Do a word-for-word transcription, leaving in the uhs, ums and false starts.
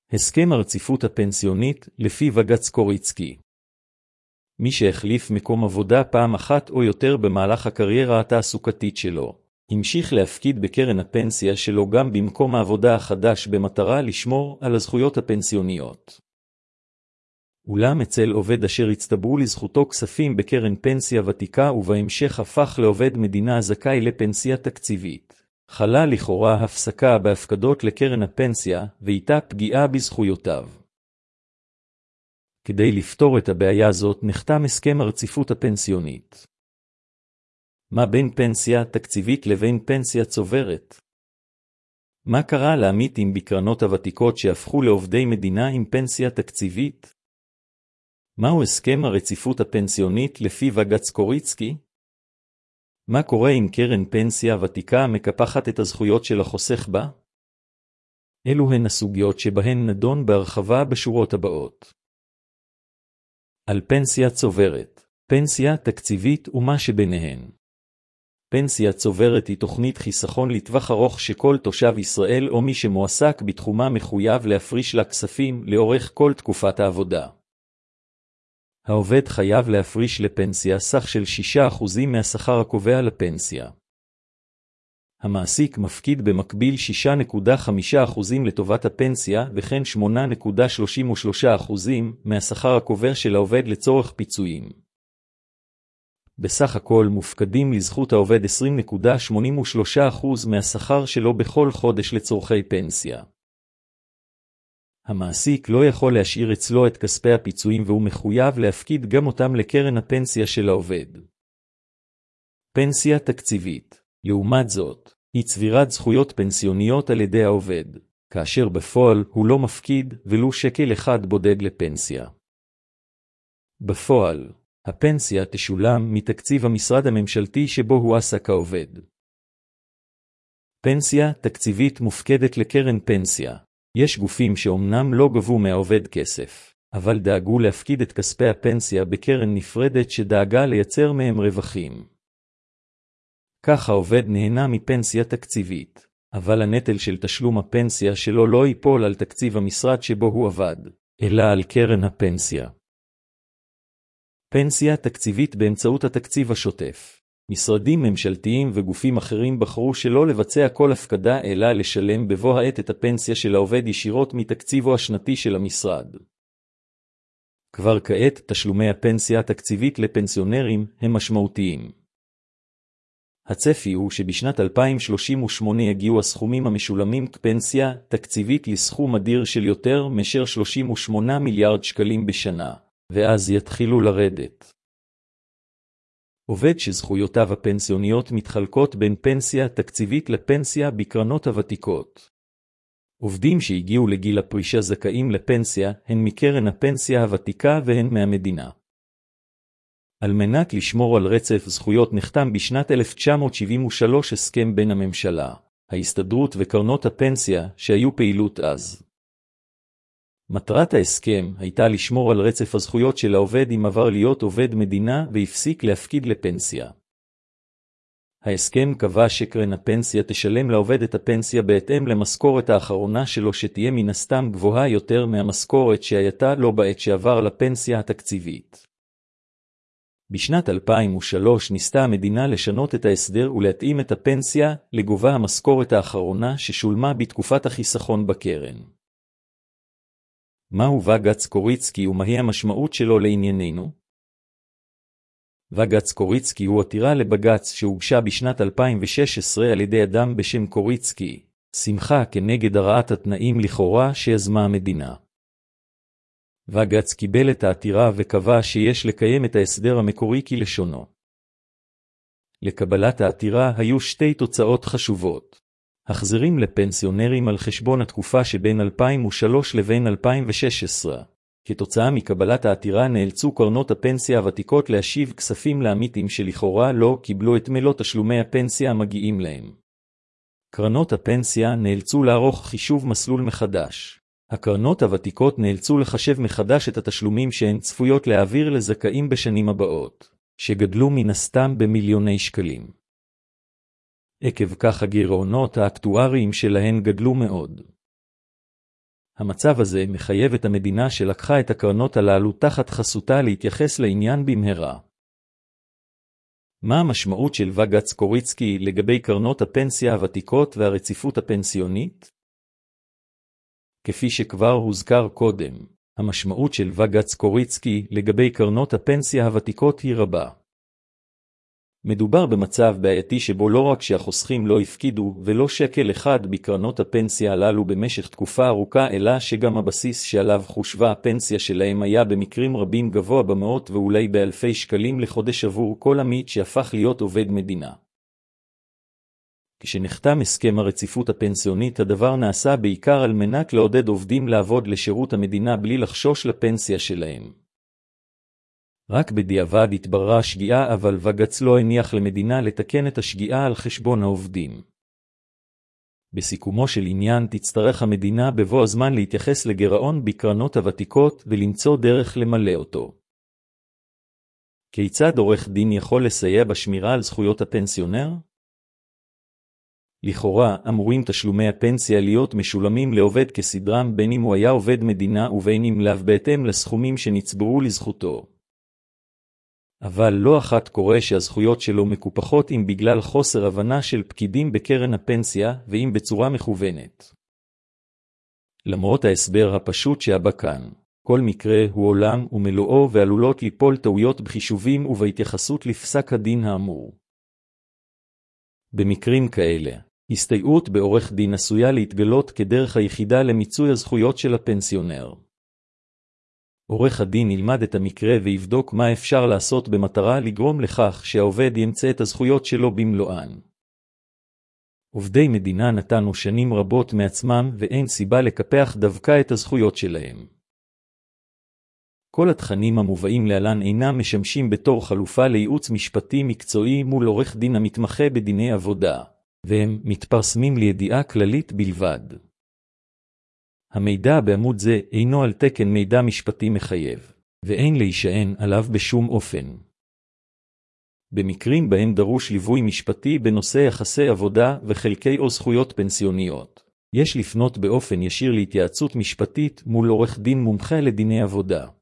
הסכם הרציפות הפנסיונית לפי בג"ץ קוריצקי. מי שהחליף מקום עבודה פעם אחת או יותר במהלך הקריירה התעסוקתית שלו, המשיך להפקיד בקרן הפנסיה שלו גם במקום העבודה החדש במטרה לשמור על הזכויות הפנסיוניות. אולם אצל עובד אשר הצטברו לזכותו כספים בקרן פנסיה ותיקה ובהמשך הפך לעובד מדינה זכאי לפנסיה תקציבית, חלה לכאורה הפסקה בהפקדות לקרן הפנסיה ואיתה פגיעה בזכויותיו. כדי לפתור את הבעיה הזאת נחתם הסכם הרציפות הפנסיונית. מה בין פנסיה תקציבית לבין פנסיה צוברת? מה קרה לעמיתים בקרנות הוותיקות שהפכו לעובדי מדינה עם פנסיה תקציבית? מהו הסכם הרציפות הפנסיונית לפי בג"ץ קוריצקי? מה קורה אם קרן פנסיה ותיקה מקפחת את הזכויות של החוסך בה? אלו הן הסוגיות שבהן נדון בהרחבה בשורות הבאות. על פנסיה צוברת, פנסיה תקציבית ומה שביניהן. פנסיה צוברת היא תוכנית חיסכון לטווח ארוך שכל תושב ישראל או מי שמועסק בתחומה מחויב להפריש לה כספים לאורך כל תקופת העבודה. העובד חייב להפריש לפנסיה סך של שישה אחוז מהשכר הקובע לפנסיה. המעסיק מפקיד במקביל שישה נקודה חמישה אחוז לטובת הפנסיה וכן שמונה נקודה שלושים ושלושה אחוז מהשכר הקובע של העובד לצורך פיצויים. בסך הכל מופקדים לזכות העובד עשרים נקודה שמונים ושלושה אחוז מהשכר שלו בכל חודש לצורכי פנסיה. המעסיק לא יכול להשאיר אצלו את כספי הפיצויים והוא מחויב להפקיד גם אותם לקרן הפנסיה של העובד. פנסיה תקציבית, לעומת זאת, היא צבירת זכויות פנסיוניות על ידי העובד, כאשר בפועל הוא לא מפקיד ולו שקל אחד בודד לפנסיה. בפועל, הפנסיה תשולם מתקציב המשרד הממשלתי שבו הועסק העובד. פנסיה תקציבית מופקדת לקרן פנסיה. יש גופים שאומנם לא גבו מהעובד כסף, אבל דאגו להפקיד את כספי הפנסיה בקרן נפרדת שדאגה לייצר מהם רווחים. כך העובד נהנה מפנסיה תקציבית, אבל הנטל של תשלום הפנסיה שלו לא ייפול על תקציב המשרד שבו הוא עבד, אלא על קרן הפנסיה. פנסיה תקציבית באמצעות התקציב השוטף. משרדים ממשלתיים וגופים אחרים בחרו שלא לבצע כל הפקדה אלא לשלם בבוא העת את הפנסיה של העובד ישירות מתקציבו השנתי של המשרד. כבר כעת תשלומי הפנסיה התקציבית לפנסיונרים הם משמעותיים. הצפי הוא שבשנת אלפיים שלושים ושמונה יגיעו הסכומים המשולמים כפנסיה תקציבית לסכום אדיר של יותר מאשר שלושים ושמונה מיליארד שקלים בשנה, ואז יתחילו לרדת. עובד שזכויותיו הפנסיוניות מתחלקות בין פנסיה תקציבית לפנסיה בקרנות הוותיקות. עובדים שהגיעו לגיל הפרישה זכאים לפנסיה הן מקרן הפנסיה הוותיקה והן מהמדינה. על מנת לשמור על רצף זכויות נחתם בשנת אלף תשע מאות שבעים ושלוש הסכם בין הממשלה, ההסתדרות וקרנות הפנסיה שהיו פעילות אז. מטרת ההסכם הייתה לשמור על רצף הזכויות של העובד אם עבר להיות עובד מדינה והפסיק להפקיד לפנסיה. ההסכם קבע שקרן הפנסיה תשלם לעובד את הפנסיה בהתאם למשכורת האחרונה שלו שתהיה מן הסתם גבוהה יותר מהמשכורת שהייתה לו בעת שעבר לפנסיה התקציבית. בשנת אלפיים ושלוש ניסתה המדינה לשנות את ההסדר ולהתאים את הפנסיה לגובה המשכורת האחרונה ששולמה בתקופת החיסכון בקרן. מהו בג"ץ קוריצקי ומהי המשמעות שלו לענייננו? בג"ץ קוריצקי הוא עתירה לבג"ץ שהוגשה בשנת אלפיים ושש עשרה על ידי אדם בשם קוריצקי, שמחה כנגד הרעת התנאים לכאורה שיזמה המדינה. בג"ץ קיבל את העתירה וקבע שיש לקיים את ההסדר המקורי כלשונו. לקבלת העתירה היו שתי תוצאות חשובות. החזרים לפנסיונרים על חשבון התקופה שבין אלפיים ושלוש לבין אלפיים ושש עשרה. כתוצאה מקבלת העתירה נאלצו קרנות הפנסיה הוותיקות להשיב כספים לעמיתים שלכאורה לא קיבלו את מלוא תשלומי הפנסיה המגיעים להם. קרנות הפנסיה נאלצו לערוך חישוב מסלול מחדש. הקרנות הוותיקות נאלצו לחשב מחדש את התשלומים שהן צפויות להעביר לזכאים בשנים הבאות, שגדלו מן הסתם במיליוני שקלים. עקב כך הגירעונות האקטואריים שלהן גדלו מאוד. המצב הזה מחייב את המדינה שלקחה את הקרנות הללו תחת חסותה להתייחס לעניין במהרה. מה המשמעות של בג"ץ קוריצקי לגבי קרנות הפנסיה הוותיקות והרציפות הפנסיונית? כפי שכבר הוזכר קודם, המשמעות של בג"ץ קוריצקי לגבי קרנות הפנסיה הוותיקות היא רבה. מדובר במצב בעייתי שבו לא רק שהחוסכים לא הפקידו ולא שקל אחד בקרנות הפנסיה הללו במשך תקופה ארוכה, אלא שגם הבסיס שעליו חושבה הפנסיה שלהם היה במקרים רבים גבוה במאות ואולי באלפי שקלים לחודש עבור כל עמית שהפך להיות עובד מדינה. כשנחתם הסכם הרציפות הפנסיונית, הדבר נעשה בעיקר על מנת לעודד עובדים לעבוד לשירות המדינה בלי לחשוש לפנסיה שלהם. רק בדיעבד התבררה השגיאה, אבל בג"ץ לא הניח למדינה לתקן את השגיאה על חשבון העובדים. בסיכומו של עניין תצטרך המדינה בבוא הזמן להתייחס לגירעון בקרנות הוותיקות ולמצוא דרך למלא אותו. כיצד עורך דין יכול לסייע בשמירה על זכויות הפנסיונר? לכאורה אמורים תשלומי הפנסיה להיות משולמים לעובד כסדרם, בין אם הוא היה עובד מדינה ובין אם לאו, בהתאם לסכומים שנצברו לזכותו. אבל לא אחת קורה שהזכויות שלו מקופחות, אם בגלל חוסר הבנה של פקידים בקרן הפנסיה ואם בצורה מכוונת. למרות ההסבר הפשוט שהבא כאן, כל מקרה הוא עולם ומלואו ועלולות ליפול טעויות בחישובים ובהתייחסות לפסק הדין האמור. במקרים כאלה, הסתייעות בעורך דין עשויה להתגלות כדרך היחידה למיצוי הזכויות של הפנסיונר. עורך הדין ילמד את המקרה ויבדוק מה אפשר לעשות במטרה לגרום לכך שהעובד ימצא את הזכויות שלו במלואן. עובדי מדינה נתנו שנים רבות מעצמם ואין סיבה לקפח דווקא את הזכויות שלהם. כל התכנים המובאים להלן אינם משמשים בתור חלופה לייעוץ משפטי מקצועי מול עורך דין המתמחה בדיני עבודה, והם מתפרסמים לידיעה כללית בלבד. המידע בעמוד זה אינו על תקן מידע משפטי מחייב, ואין להישען עליו בשום אופן. במקרים בהם דרוש ליווי משפטי בנושא יחסי עבודה וחלקי או זכויות פנסיוניות, יש לפנות באופן ישיר להתייעצות משפטית מול עורך דין מומחה לדיני עבודה.